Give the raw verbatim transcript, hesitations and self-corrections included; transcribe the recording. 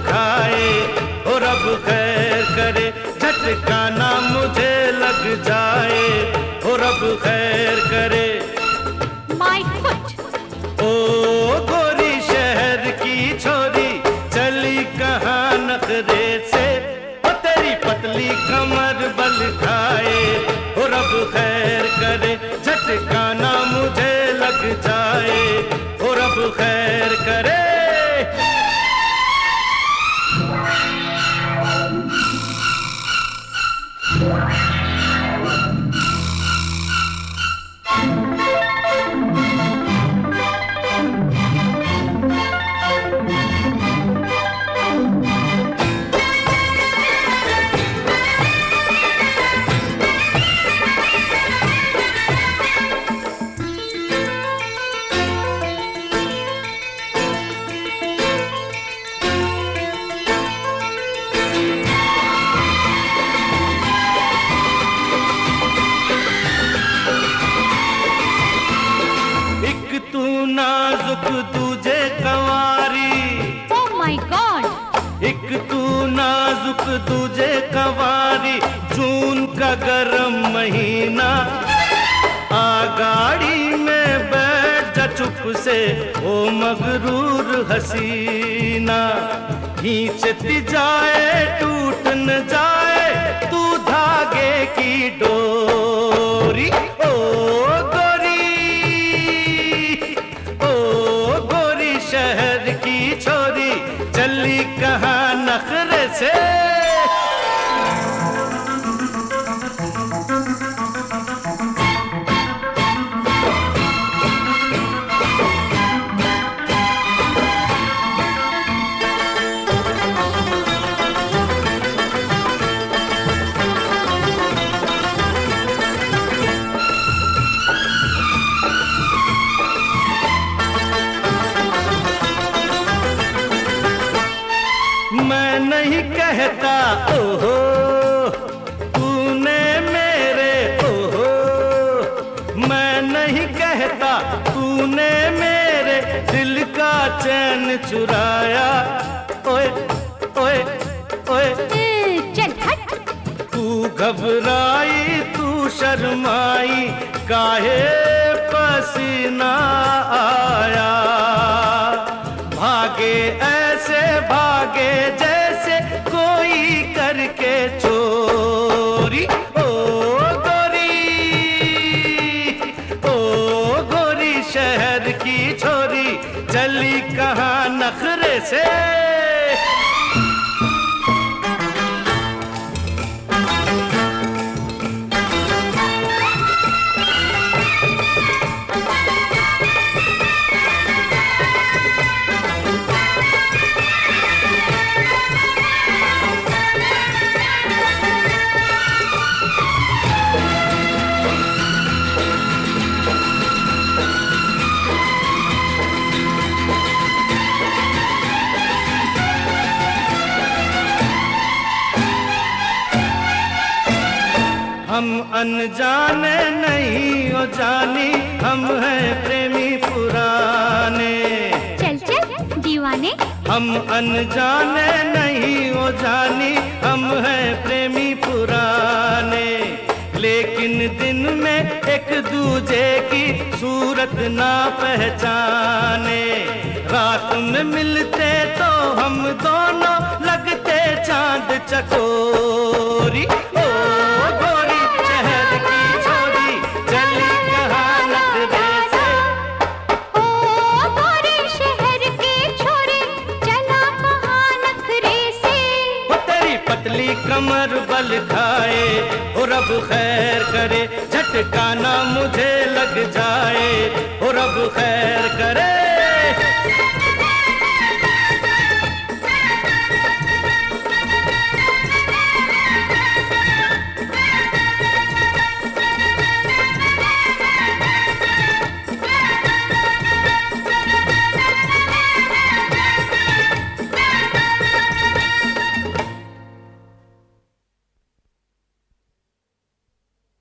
खाए और अब खैर करे, झटका ना मुझे लग जाए और अब खैर करे। My foot. ओ गोरी शहर की छोरी चली कहाँ नखरे से, ओ तेरी पतली कमर बल खाए और अब खैर करे, झटका ना मुझे लग जाए और अब खैर करे। नाजुक दूजे कंवारी, oh my God, एक तू नाजुक दूजे कंवारी, जून का गरम महीना, आ गाड़ी में बैठ जा चुप से ओ मगरूर हसीना, खींचती जाए टूट न जाए तू धागे की डोरी। ओ शहर की छोरी चली कहाँ नखरे से। मैं नहीं कहता ओहो तूने मेरे, ओहो मैं नहीं कहता तूने मेरे दिल का चैन चुराया। ओए ओए ओए चल हट। तू घबराई तू शर्माई काहे पसीना आया, भागे ऐसे भागे जैसे कोई करके चोरी। ओ गोरी ओ गोरी शहर की छोरी चली कहाँ नखरे से। हम अनजाने नहीं हो जानी, हम हैं प्रेमी पुराने। चल चल दीवाने। हम अनजाने नहीं हो जानी, हम हैं प्रेमी पुराने, लेकिन दिन में एक दूजे की सूरत ना पहचाने। रात में मिलते तो हम दोनों लगते चांद चकोरी। ओ गोरी शहर की छोरी चली कहाँ नखरे से। ओ गोरी शहर की छोरी चला कहाँ नखरे से। वो तेरी पतली कमर बल खाए और अब खैर करे, झटका ना मुझे लग जाए और अब खैर करे।